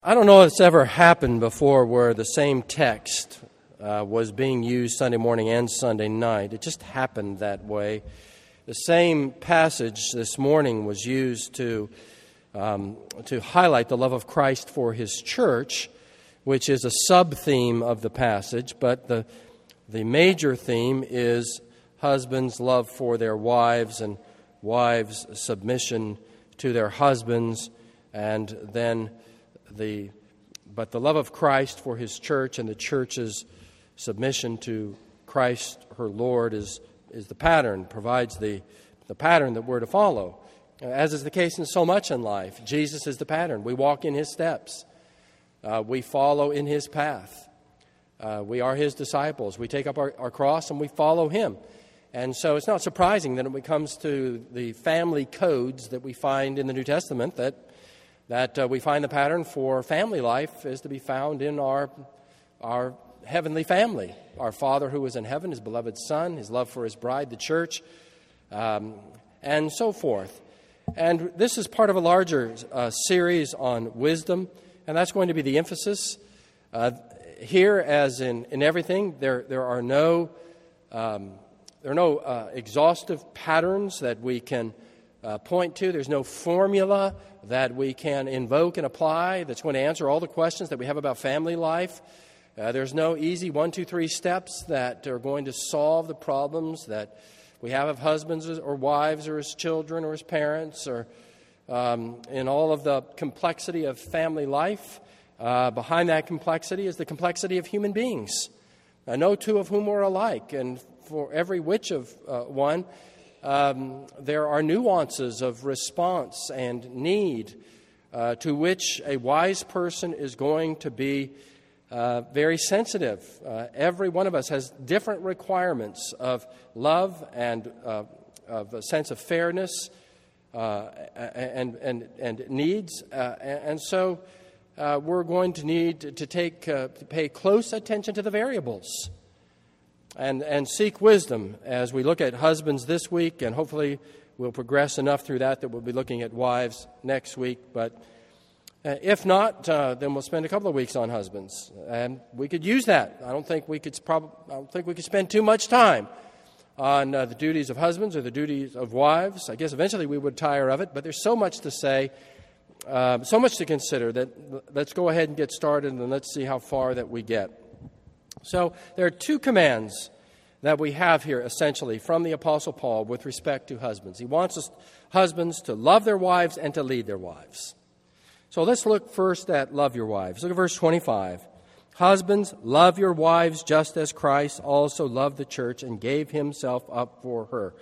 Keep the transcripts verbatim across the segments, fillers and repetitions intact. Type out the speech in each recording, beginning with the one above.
I don't know if it's ever happened before where the same text uh, was being used Sunday morning and Sunday night. It just happened that way. The same passage this morning was used to um, to highlight the love of Christ for His church, which is a sub-theme of the passage, but the the major theme is husbands' love for their wives and wives' submission to their husbands, and then The, but the love of Christ for His church and the church's submission to Christ, her Lord, is is the pattern, provides the, the pattern that we're to follow. As is the case in so much in life, Jesus is the pattern. We walk in His steps. Uh, we follow in His path. Uh, we are His disciples. We take up our, our cross and we follow Him. And so it's not surprising that when it comes to the family codes that we find in the New Testament, that that uh, we find the pattern for family life is to be found in our our heavenly family. Our Father who is in heaven, His beloved Son, His love for His bride, the church, um, and so forth. And this is part of a larger uh, series on wisdom, and that's going to be the emphasis. Uh, here, as in, in everything, there there are no um, there are no uh, exhaustive patterns that we can uh, point to. There's no formula that we can invoke and apply that's going to answer all the questions that we have about family life. Uh, there's no easy one, two, three steps that are going to solve the problems that we have of husbands or wives or as children or as parents or um, in all of the complexity of family life. Uh, behind that complexity is the complexity of human beings, uh, no two of whom are alike, and for every which of uh, one, Um, there are nuances of response and need uh, to which a wise person is going to be uh, very sensitive. Uh, every one of us has different requirements of love and uh, of a sense of fairness uh, and, and, and needs. Uh, and so uh, we're going to need to, take, uh, to pay close attention to the variables. And, and seek wisdom as we look at husbands this week, and hopefully we'll progress enough through that that we'll be looking at wives next week. But uh, if not, uh, then we'll spend a couple of weeks on husbands, and we could use that. I don't think we could. Prob- I don't think we could spend too much time on uh, the duties of husbands or the duties of wives. I guess eventually we would tire of it. But there's so much to say, uh, so much to consider that let's go ahead and get started, and let's see how far that we get. So there are two commands that we have here, essentially, from the Apostle Paul with respect to husbands. He wants us, husbands to love their wives and to lead their wives. So let's look first at love your wives. Look at verse twenty-five. Husbands, love your wives just as Christ also loved the church and gave Himself up for her.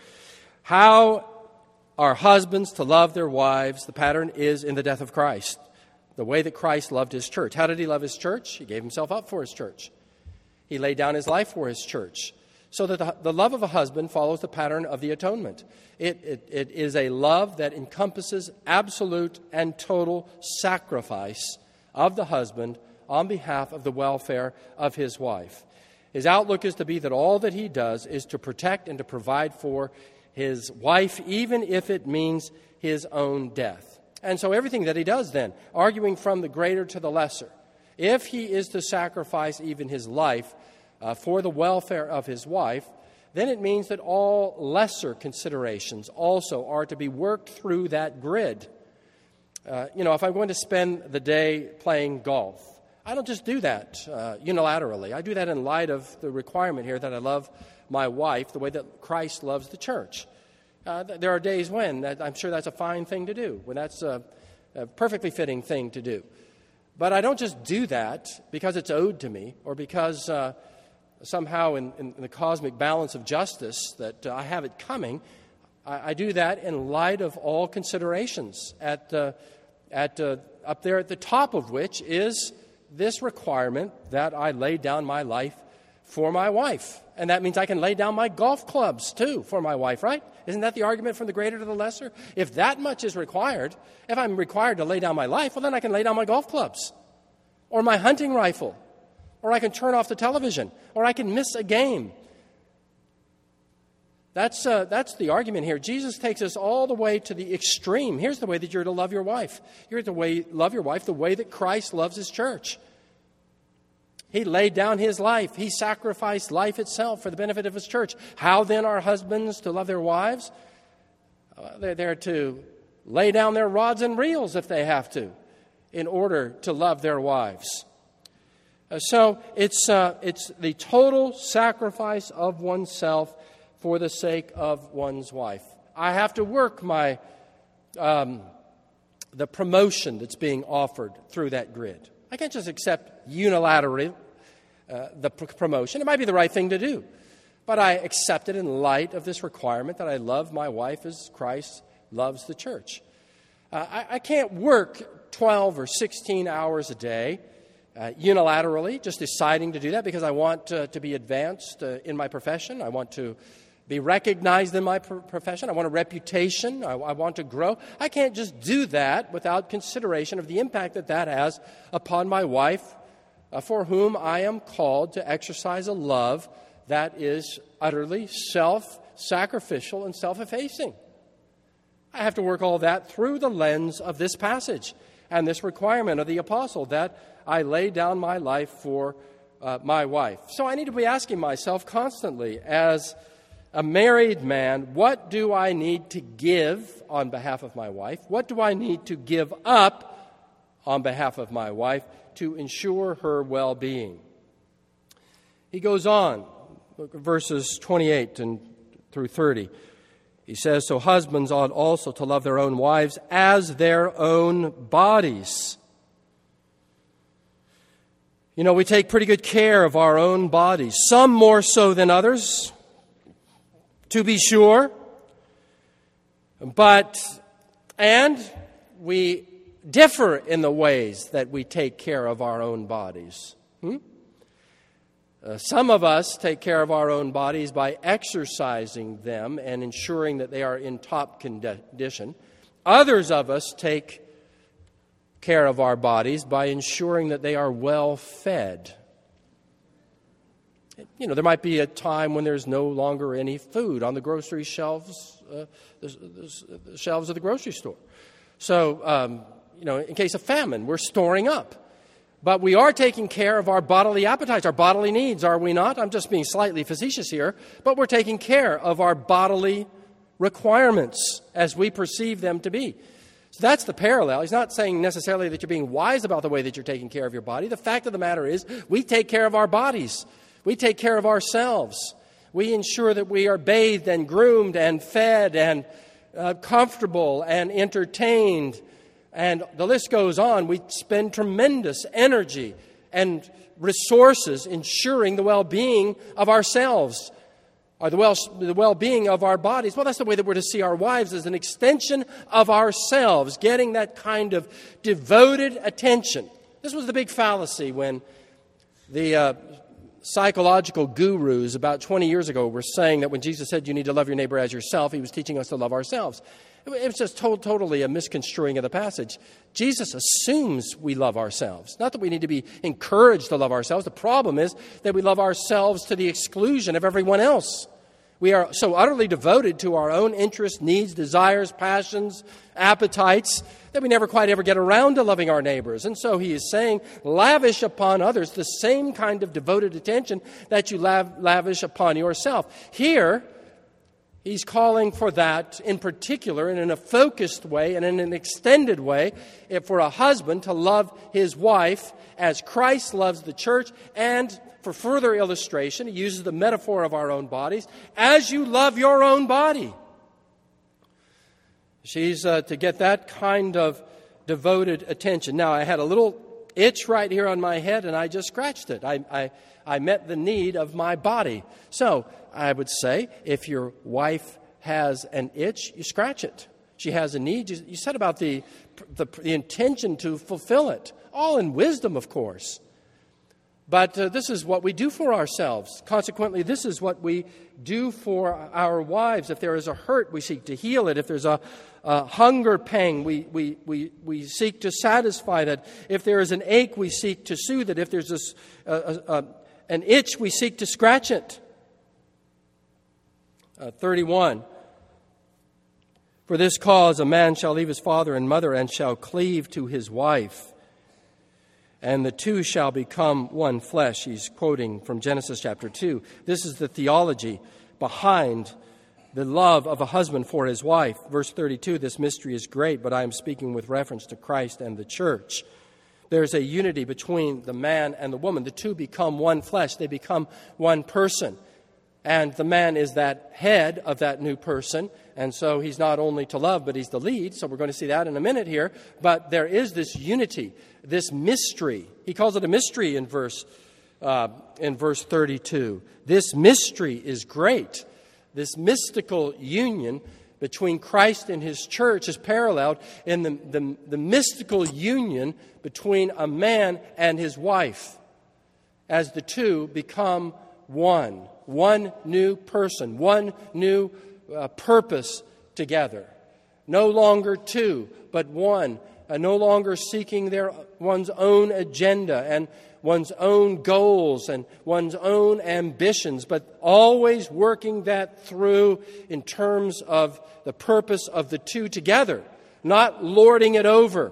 How are husbands to love their wives? The pattern is in the death of Christ, the way that Christ loved His church. How did He love His church? He gave Himself up for His church. He laid down His life for His church. So that the, the love of a husband follows the pattern of the atonement. It, it, it is a love that encompasses absolute and total sacrifice of the husband on behalf of the welfare of his wife. His outlook is to be that all that he does is to protect and to provide for his wife, even if it means his own death. And so everything that he does then, arguing from the greater to the lesser, if he is to sacrifice even his life uh, for the welfare of his wife, then it means that all lesser considerations also are to be worked through that grid. Uh, you know, if I'm going to spend the day playing golf, I don't just do that uh, unilaterally. I do that in light of the requirement here that I love my wife the way that Christ loves the church. Uh, there are days when that, I'm sure that's a fine thing to do, when that's a, a perfectly fitting thing to do. But I don't just do that because it's owed to me or because uh, somehow in, in the cosmic balance of justice that uh, I have it coming. I, I do that in light of all considerations, at, uh, at uh, up there at the top of which is this requirement that I lay down my life for my wife. And that means I can lay down my golf clubs, too, for my wife, right? Isn't that the argument from the greater to the lesser? If that much is required, if I'm required to lay down my life, well, then I can lay down my golf clubs or my hunting rifle, or I can turn off the television, or I can miss a game. That's, uh, that's the argument here. Jesus takes us all the way to the extreme. Here's the way that you're to love your wife. You're to way, love your wife the way that Christ loves his church. He laid down his life. He sacrificed life itself for the benefit of his church. How then are husbands to love their wives? Uh, they're there to lay down their rods and reels if they have to in order to love their wives. Uh, so it's, uh, it's the total sacrifice of oneself for the sake of one's wife. I have to work my um, the promotion that's being offered through that grid. I can't just accept unilaterally uh, the pr- promotion. It might be the right thing to do, but I accept it in light of this requirement that I love my wife as Christ loves the church. Uh, I, I can't work twelve or sixteen hours a day uh, unilaterally, just deciding to do that because I want uh, to be advanced uh, in my profession. I want to be recognized in my profession. I want a reputation. I, I want to grow. I can't just do that without consideration of the impact that that has upon my wife, uh, for whom I am called to exercise a love that is utterly self-sacrificial and self-effacing. I have to work all that through the lens of this passage and this requirement of the apostle that I lay down my life for uh, my wife. So I need to be asking myself constantly, as a married man, what do I need to give on behalf of my wife? What do I need to give up on behalf of my wife to ensure her well-being? He goes on, verses twenty-eight and through thirty. He says, so husbands ought also to love their own wives as their own bodies. You know, we take pretty good care of our own bodies, some more so than others, to be sure, but, and we differ in the ways that we take care of our own bodies. Hmm? Uh, some of us take care of our own bodies by exercising them and ensuring that they are in top condition. Others of us take care of our bodies by ensuring that they are well fed. You know, there might be a time when there's no longer any food on the grocery shelves, uh, the, the, the shelves of the grocery store. So, um, you know, in case of famine, we're storing up. But we are taking care of our bodily appetites, our bodily needs, are we not? I'm just being slightly facetious here, but we're taking care of our bodily requirements as we perceive them to be. So that's the parallel. He's not saying necessarily that you're being wise about the way that you're taking care of your body. The fact of the matter is we take care of our bodies. We take care of ourselves. We ensure that we are bathed and groomed and fed and uh, comfortable and entertained. And the list goes on. We spend tremendous energy and resources ensuring the well-being of ourselves, or the, well, the well-being of our bodies. Well, that's the way that we're to see our wives, as an extension of ourselves, getting that kind of devoted attention. This was the big fallacy when the uh, psychological gurus about twenty years ago were saying that when Jesus said you need to love your neighbor as yourself, he was teaching us to love ourselves. It was just to- totally a misconstruing of the passage. Jesus assumes we love ourselves. Not that we need to be encouraged to love ourselves. The problem is that we love ourselves to the exclusion of everyone else. We are so utterly devoted to our own interests, needs, desires, passions, appetites, that we never quite ever get around to loving our neighbors. And so he is saying, lavish upon others the same kind of devoted attention that you lav- lavish upon yourself. Here, he's calling for that in particular and in a focused way and in an extended way for a husband to love his wife as Christ loves the church. And for further illustration, he uses the metaphor of our own bodies, as you love your own body. She's uh, to get that kind of devoted attention. Now, I had a little itch right here on my head, and I just scratched it. I, I, I met the need of my body. So I would say, if your wife has an itch, you scratch it. She has a need, you, you set about the, the, the intention to fulfill it. All in wisdom, of course. But uh, this is what we do for ourselves. Consequently, this is what we do for our wives. If there is a hurt, we seek to heal it. If there's a, a hunger pang, we, we, we, we seek to satisfy that. If there is an ache, we seek to soothe it. If there's this, uh, uh, an itch, we seek to scratch it. uh, thirty-one. For this cause a man shall leave his father and mother and shall cleave to his wife, and the two shall become one flesh. He's quoting from Genesis chapter two. This is the theology behind the love of a husband for his wife. Verse thirty-two, this mystery is great, but I am speaking with reference to Christ and the church. There's a unity between the man and the woman. The two become one flesh. They become one person. And the man is that head of that new person. And so he's not only to love, but he's the lead. So we're going to see that in a minute here. But there is this unity, this mystery. He calls it a mystery in verse uh, in verse thirty-two. This mystery is great. This mystical union between Christ and his church is paralleled in the, the, the mystical union between a man and his wife, as the two become one, one new person, one new uh, purpose together. No longer two, but one, uh, no longer seeking their one's own agenda and one's own goals and one's own ambitions, but always working that through in terms of the purpose of the two together, not lording it over,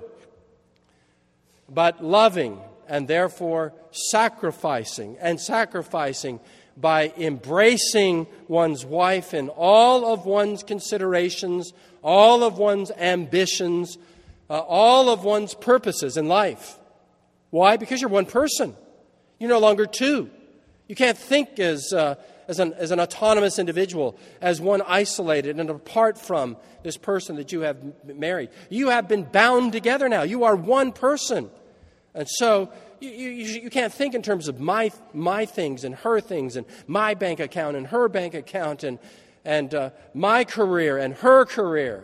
but loving and therefore sacrificing, and sacrificing by embracing one's wife in all of one's considerations, all of one's ambitions, uh, all of one's purposes in life. Why? Because you're one person. You're no longer two. You can't think as uh, as an as an autonomous individual, as one isolated and apart from this person that you have married. You have been bound together now. You are one person, and so you you, you can't think in terms of my my things and her things and my bank account and her bank account and and uh, my career and her career.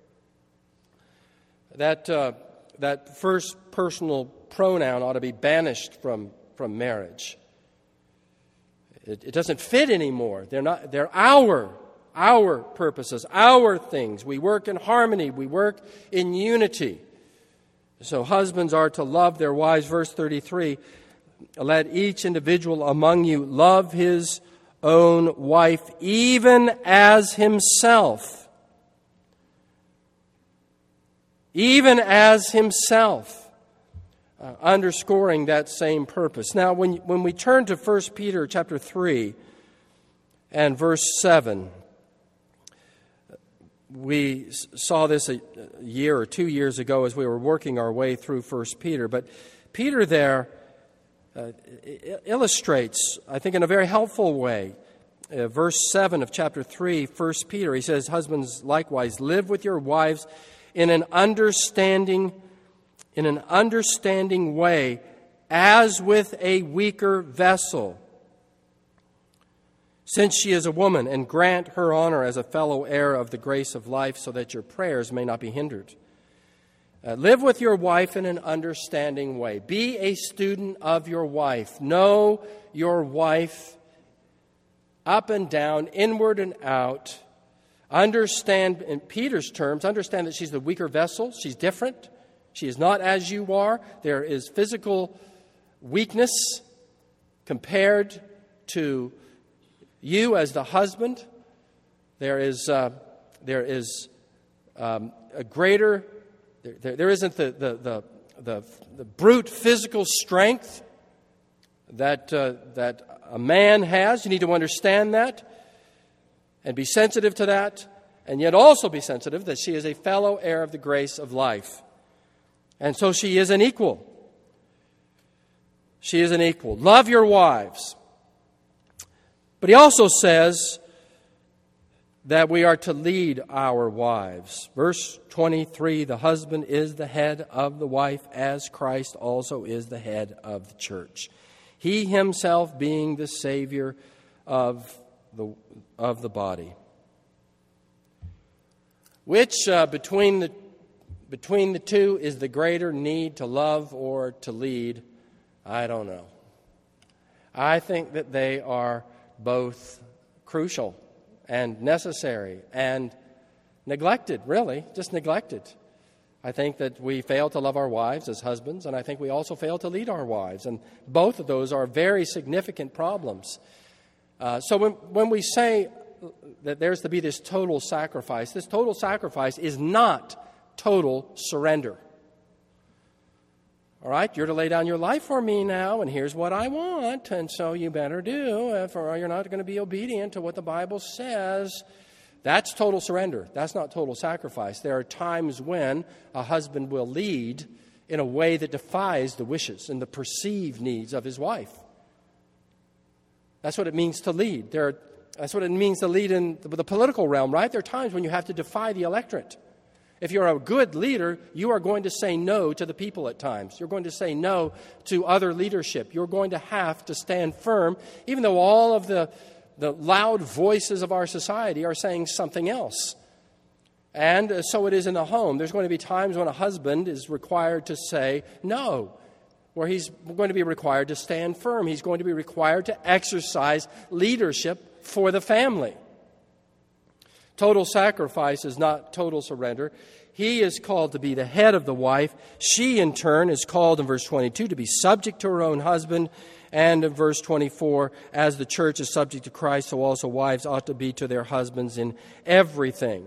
That uh, that first personal pronoun ought to be banished from, from marriage. It, it doesn't fit anymore. They're not. They're our, our purposes, our things. We work in harmony. We work in unity. So husbands are to love their wives. Verse thirty-three, let each individual among you love his own wife, even as himself. Even as himself. Uh, underscoring that same purpose. Now, when when we turn to First Peter chapter three and verse seven, we saw this a year or two years ago as we were working our way through First Peter. But Peter there uh, illustrates, I think, in a very helpful way, uh, verse seven of chapter three, First Peter. He says, husbands, likewise, live with your wives in an understanding in an understanding way, as with a weaker vessel, since she is a woman, and grant her honor as a fellow heir of the grace of life, so that your prayers may not be hindered. Uh, live with your wife in an understanding way. Be a student of your wife. Know your wife up and down, inward and out. Understand, in Peter's terms, understand that she's the weaker vessel. She's different. She is not as you are. There is physical weakness compared to you as the husband. There is uh, there is um, a greater. There, there isn't the the, the the the brute physical strength that uh, that a man has. You need to understand that and be sensitive to that, and yet also be sensitive that she is a fellow heir of the grace of life. And so she is an equal. She is an equal. Love your wives. But he also says that we are to lead our wives. Verse twenty-three, the husband is the head of the wife, as Christ also is the head of the church. He himself being the Savior of the, of the body. Which uh, between the Between the two is the greater need to love or to lead? I don't know. I think that they are both crucial and necessary and neglected, really, just neglected. I think that we fail to love our wives as husbands, and I think we also fail to lead our wives. And both of those are very significant problems. Uh, so when, when we say that there's to be this total sacrifice. This total sacrifice is not total surrender. All right, you're to lay down your life for me now, and here's what I want, and so you better do, or you're not going to be obedient to what the Bible says. That's total surrender. That's not total sacrifice. There are times when a husband will lead in a way that defies the wishes and the perceived needs of his wife. That's what it means to lead. There are, that's what it means to lead in the, the political realm, right? There are times when you have to defy the electorate. If you're a good leader, you are going to say no to the people at times. You're going to say no to other leadership. You're going to have to stand firm, even though all of the, the loud voices of our society are saying something else. And so it is in the home. There's going to be times when a husband is required to say no, where he's going to be required to stand firm. He's going to be required to exercise leadership for the family. Total sacrifice is not total surrender. He is called to be the head of the wife. She, in turn, is called in verse twenty-two to be subject to her own husband. And in verse twenty-four, as the church is subject to Christ, so also wives ought to be to their husbands in everything.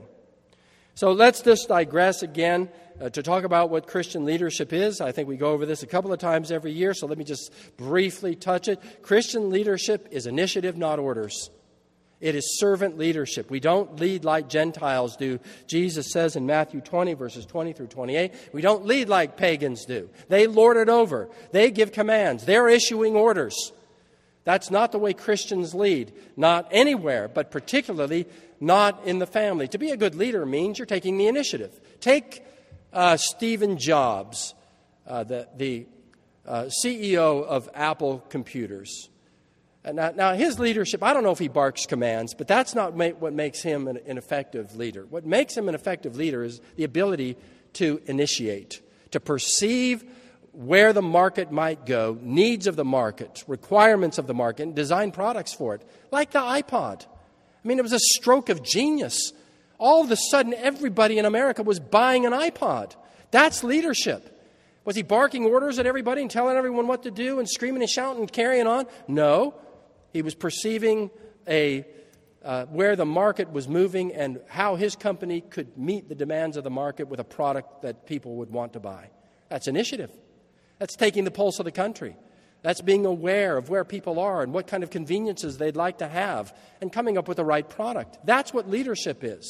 So let's just digress again uh, to talk about what Christian leadership is. I think we go over this a couple of times every year, so let me just briefly touch it. Christian leadership is initiative, not orders. It is servant leadership. We don't lead like Gentiles do. Jesus says in Matthew twenty, verses twenty through twenty-eight, we don't lead like pagans do. They lord it over. They give commands. They're issuing orders. That's not the way Christians lead. Not anywhere, but particularly not in the family. To be a good leader means you're taking the initiative. Take uh, Stephen Jobs, uh, the, the uh, C E O of Apple Computers. Now, now, his leadership, I don't know if he barks commands, but that's not ma- what makes him an, an effective leader. What makes him an effective leader is the ability to initiate, to perceive where the market might go, needs of the market, requirements of the market, and design products for it, like the iPod. I mean, it was a stroke of genius. All of a sudden, everybody in America was buying an iPod. That's leadership. Was he barking orders at everybody and telling everyone what to do and screaming and shouting and carrying on? No. He was perceiving a uh, where the market was moving and how his company could meet the demands of the market with a product that people would want to buy. That's initiative. That's taking the pulse of the country. That's being aware of where people are and what kind of conveniences they'd like to have and coming up with the right product. That's what leadership is.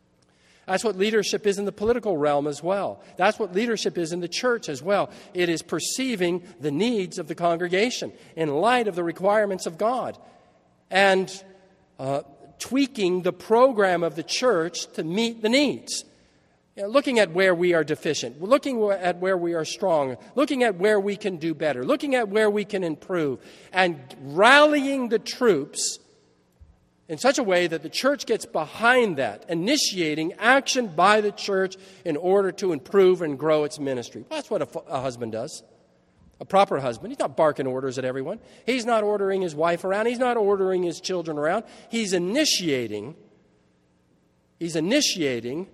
That's what leadership is in the political realm as well. That's what leadership is in the church as well. It is perceiving the needs of the congregation in light of the requirements of God and uh, tweaking the program of the church to meet the needs. You know, looking at where we are deficient, looking at where we are strong, looking at where we can do better, looking at where we can improve, and rallying the troops in such a way that the church gets behind that, initiating action by the church in order to improve and grow its ministry. Well, that's what a, a husband does. A proper husband. He's not barking orders at everyone. He's not ordering his wife around. He's not ordering his children around. He's initiating, he's initiating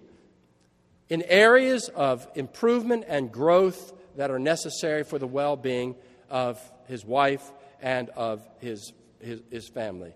in areas of improvement and growth that are necessary for the well-being of his wife and of his, his, his family.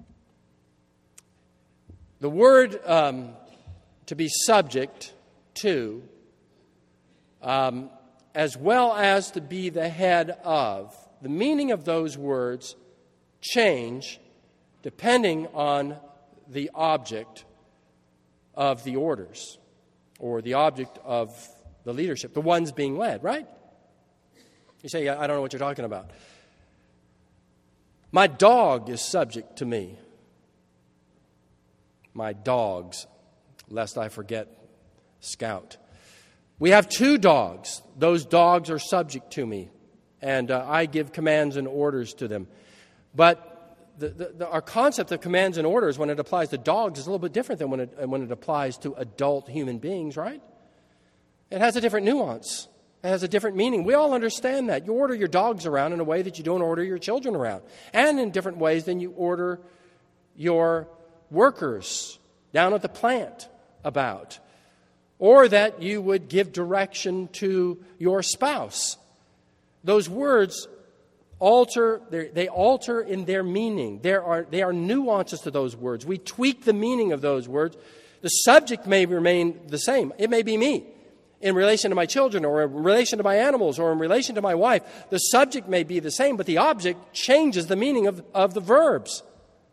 The word um, to be subject to, um, as well as to be the head of, the meaning of those words change depending on the object of the orders or the object of the leadership, the ones being led, right? You say, I don't know what you're talking about. My dog is subject to me. My dogs, lest I forget Scout. We have two dogs. Those dogs are subject to me, and uh, I give commands and orders to them. But the, the, the, our concept of commands and orders when it applies to dogs is a little bit different than when it, when it applies to adult human beings, right? It has a different nuance. It has a different meaning. We all understand that. You order your dogs around in a way that you don't order your children around, and in different ways than you order your workers down at the plant about, or that you would give direction to your spouse. Those words alter, they alter in their meaning. There are, there are nuances to those words. We tweak the meaning of those words. The subject may remain the same. It may be me in relation to my children or in relation to my animals or in relation to my wife. The subject may be the same, but the object changes the meaning of, of the verbs.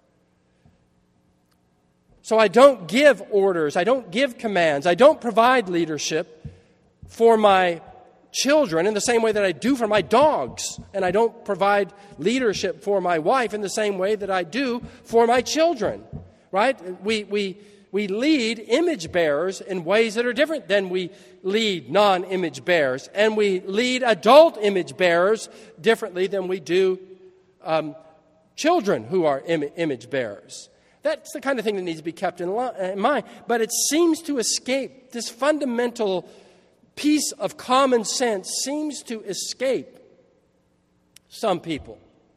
So I don't give orders. I don't give commands. I don't provide leadership for my children in the same way that I do for my dogs. And I don't provide leadership for my wife in the same way that I do for my children. Right? We we we lead image bearers in ways that are different than we lead non-image bearers. And we lead adult image bearers differently than we do um, children who are im- image bearers. That's the kind of thing that needs to be kept in, li- in mind. But it seems to escape, this fundamental piece of common sense seems to escape some people.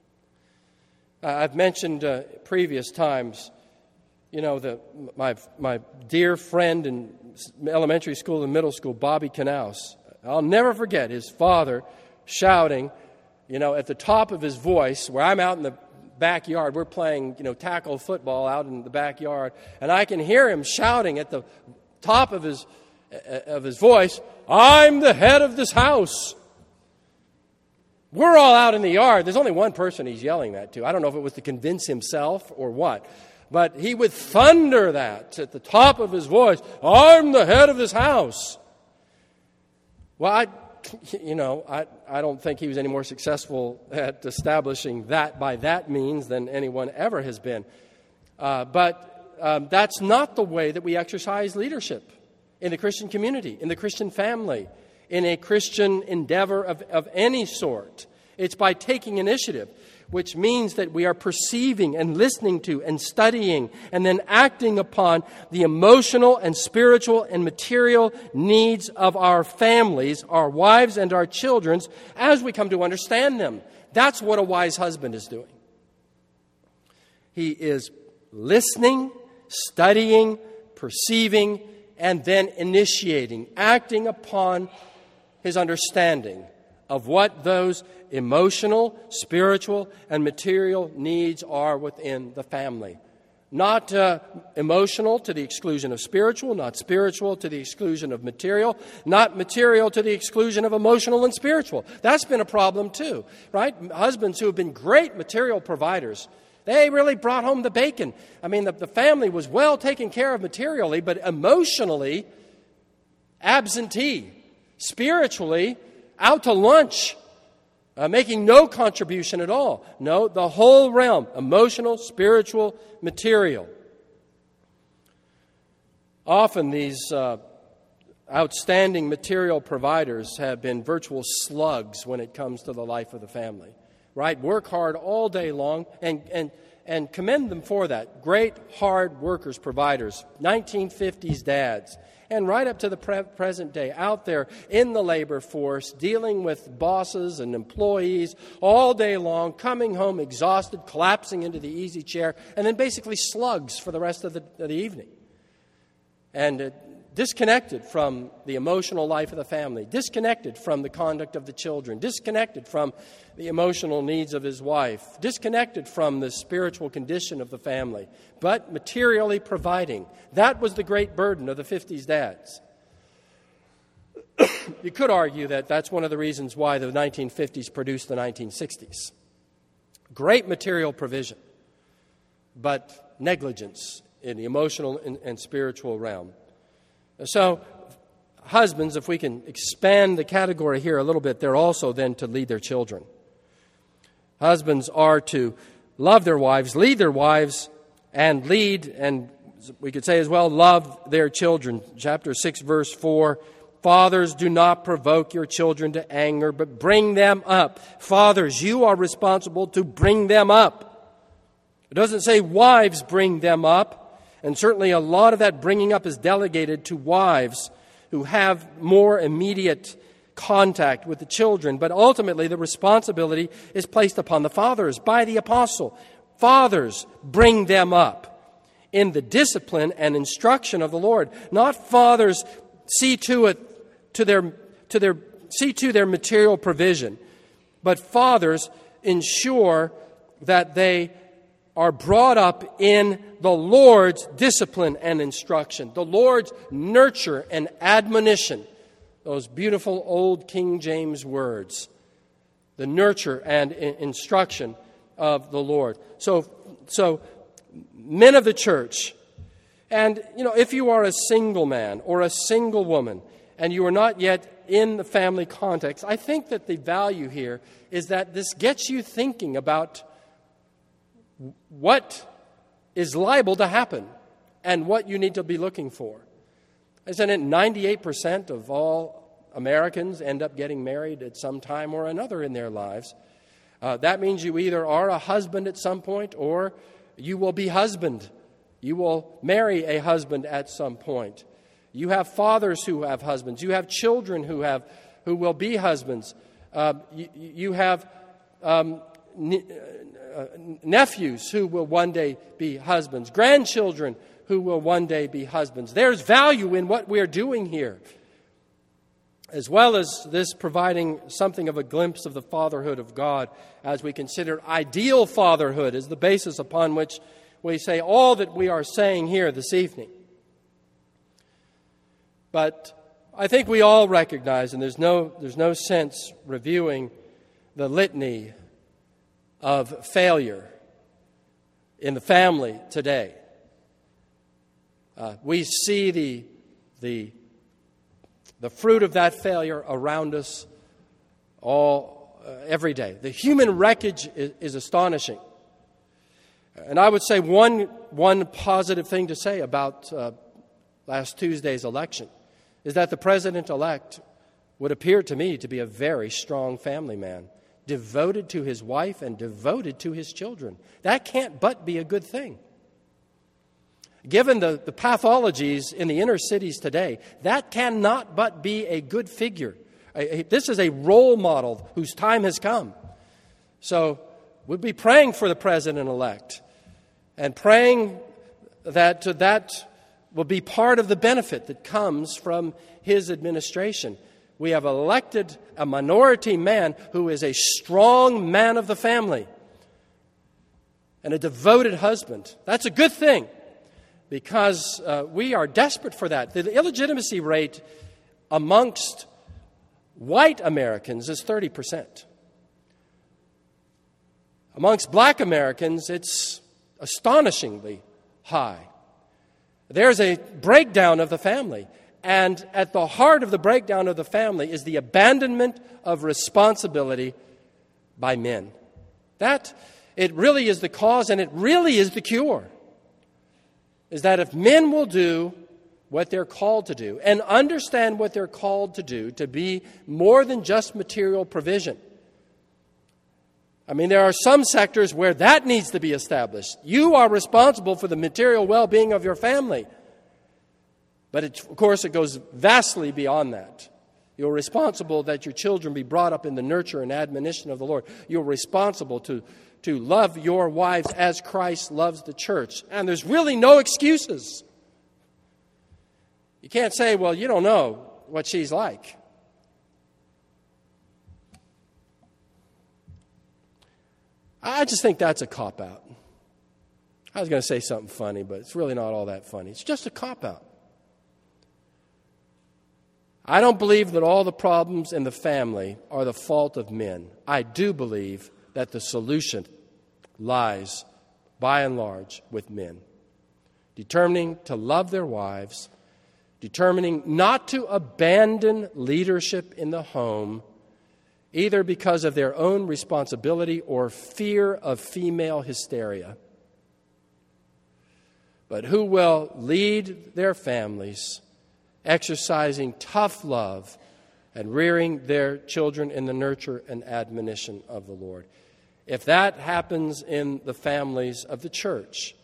Uh, I've mentioned uh, previous times, you know, the, my my dear friend in elementary school and middle school, Bobby Knaus. I'll never forget his father shouting, you know, at the top of his voice, where I'm out in the backyard. We're playing, you know, tackle football out in the backyard, and I can hear him shouting at the top of his of his voice, "I'm the head of this house." We're all out in the yard. There's only one person he's yelling that to. I don't know if it was to convince himself or what, but he would thunder that at the top of his voice, "I'm the head of this house." Well, I, you know, I, I don't think he was any more successful at establishing that by that means than anyone ever has been. Uh, but um, that's not the way that we exercise leadership in the Christian community, in the Christian family, in a Christian endeavor of, of any sort. It's by taking initiative, which means that we are perceiving and listening to and studying and then acting upon the emotional and spiritual and material needs of our families, our wives and our children, as we come to understand them. That's what a wise husband is doing. He is listening, studying, perceiving, and then initiating, acting upon his understanding of what those emotional, spiritual, and material needs are within the family. Not uh, emotional to the exclusion of spiritual, not spiritual to the exclusion of material, not material to the exclusion of emotional and spiritual. That's been a problem too, right? Husbands who have been great material providers, they really brought home the bacon. I mean, the, the family was well taken care of materially, but emotionally absentee, spiritually out to lunch, uh, making no contribution at all. No, the whole realm, emotional, spiritual, material. Often these uh, outstanding material providers have been virtual slugs when it comes to the life of the family. Right? Work hard all day long and, and, and commend them for that. Great, hard workers, providers, nineteen fifties dads, and right up to the pre- present day, out there in the labor force, dealing with bosses and employees all day long, coming home exhausted, collapsing into the easy chair, and then basically slugs for the rest of the, of the evening. And uh, disconnected from the emotional life of the family, disconnected from the conduct of the children, disconnected from the emotional needs of his wife, disconnected from the spiritual condition of the family, but materially providing. That was the great burden of the fifties dads. You could argue that that's one of the reasons why the nineteen fifties produced the nineteen sixties. Great material provision, but negligence in the emotional and, and spiritual realm. So, husbands, if we can expand the category here a little bit, they're also then to lead their children. Husbands are to love their wives, lead their wives, and lead, and we could say as well, love their children. Chapter six, verse four, fathers, do not provoke your children to anger, but bring them up. Fathers, you are responsible to bring them up. It doesn't say wives bring them up. And certainly a lot of that bringing up is delegated to wives who have more immediate contact with the children. But ultimately the responsibility is placed upon the fathers by the apostle. Fathers, bring them up in the discipline and instruction of the Lord. Not fathers see to it to their to their see to their material provision, but fathers ensure that they are brought up in the Lord's discipline and instruction, the Lord's nurture and admonition. Those beautiful old King James words, the nurture and instruction of the Lord. So, so men of the church, and you know, if you are a single man or a single woman, and you are not yet in the family context, I think that the value here is that this gets you thinking about what is liable to happen and what you need to be looking for. Isn't it ninety-eight percent of all Americans end up getting married at some time or another in their lives? Uh, that means you either are a husband at some point or you will be husband. You will marry a husband at some point. You have fathers who have husbands. You have children who have who will be husbands. Uh, you, you have um, ne- uh, nephews who will one day be husbands. Grandchildren who will one day be husbands. There's value in what we're doing here, as well as this providing something of a glimpse of the fatherhood of God as we consider ideal fatherhood as the basis upon which we say all that we are saying here this evening. But I think we all recognize, and there's no, there's no sense reviewing the litany of failure in the family today. Uh, we see the, the, the fruit of that failure around us all uh, every day. The human wreckage is, is astonishing. And I would say one, one positive thing to say about uh, last Tuesday's election is that the president-elect would appear to me to be a very strong family man, devoted to his wife and devoted to his children. That can't but be a good thing. Given the, the pathologies in the inner cities today, that cannot but be a good figure. A, a, this is a role model whose time has come. So we'll be praying for the president-elect and praying that that will be part of the benefit that comes from his administration. We have elected a minority man who is a strong man of the family and a devoted husband. That's a good thing, because uh, we are desperate for that. The illegitimacy rate amongst white Americans is thirty percent. Amongst black Americans, it's astonishingly high. There's a breakdown of the family, and at the heart of the breakdown of the family is the abandonment of responsibility by men. That, it really is the cause, and it really is the cure, is that if men will do what they're called to do and understand what they're called to do to be more than just material provision. I mean, there are some sectors where that needs to be established. You are responsible for the material well-being of your family. But it, of course, it goes vastly beyond that. You're responsible that your children be brought up in the nurture and admonition of the Lord. You're responsible to, to love your wives as Christ loves the church. And there's really no excuses. You can't say, well, you don't know what she's like. I just think that's a cop-out. I was going to say something funny, but it's really not all that funny. It's just a cop-out. I don't believe that all the problems in the family are the fault of men. I do believe that the solution lies, by and large, with men. Determining to love their wives, determining not to abandon leadership in the home, either because of their own responsibility or fear of female hysteria, but who will lead their families, exercising tough love and rearing their children in the nurture and admonition of the Lord. If that happens in the families of the church,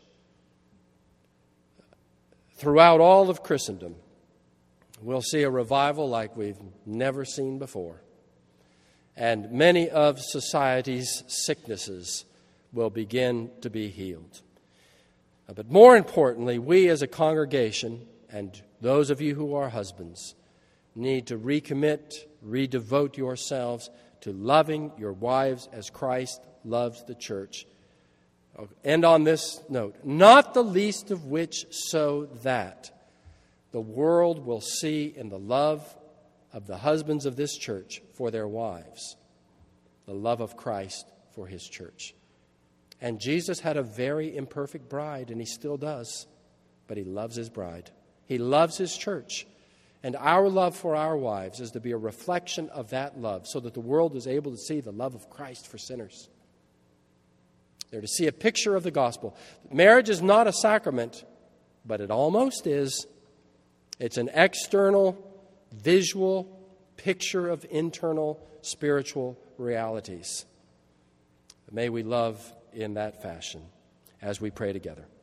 throughout all of Christendom, we'll see a revival like we've never seen before. And many of society's sicknesses will begin to be healed. But more importantly, we as a congregation, and those of you who are husbands, need to recommit, redevote yourselves to loving your wives as Christ loves the church. I'll end on this note. Not the least of which so that the world will see in the love of the husbands of this church for their wives the love of Christ for his church. And Jesus had a very imperfect bride, and he still does, but he loves his bride. He loves his church. And our love for our wives is to be a reflection of that love so that the world is able to see the love of Christ for sinners. They're to see a picture of the gospel. Marriage is not a sacrament, but it almost is. It's an external, visual picture of internal spiritual realities. May we love in that fashion as we pray together.